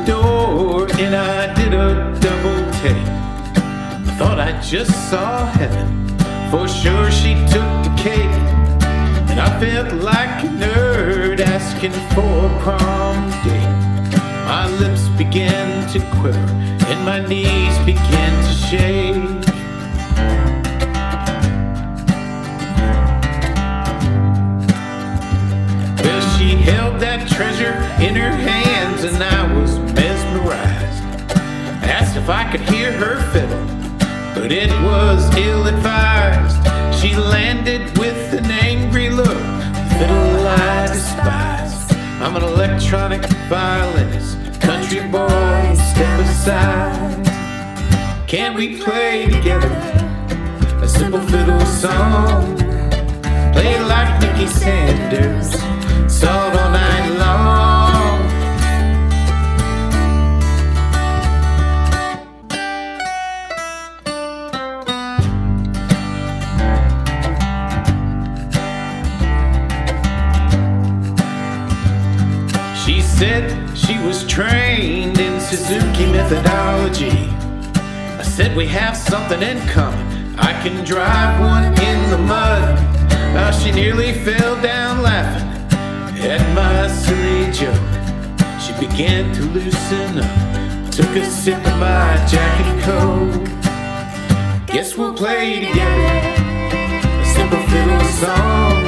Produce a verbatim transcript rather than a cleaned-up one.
door and I did a double take. I thought I just saw heaven. For sure she took the cake. And I felt like a nerd asking for a prom date. My lips began to quiver and my knees began to shake. Well, she held that treasure in her hands and I was mesmerized. I asked if I could hear her fiddle, but it was ill-advised. She landed with an angry look, fiddle I despise. I'm an electronic violinist, country boy, step aside. Can we play together a simple fiddle song? Play like Mickey Sanders, salt all night long. She said she was trained in Suzuki methodology. I said we have something in common. I can drive one in the mud. Now she nearly fell down laughing at my silly joke. She began to loosen up, took a sip of my Jack and Coke. Guess we'll play together a simple fiddle song.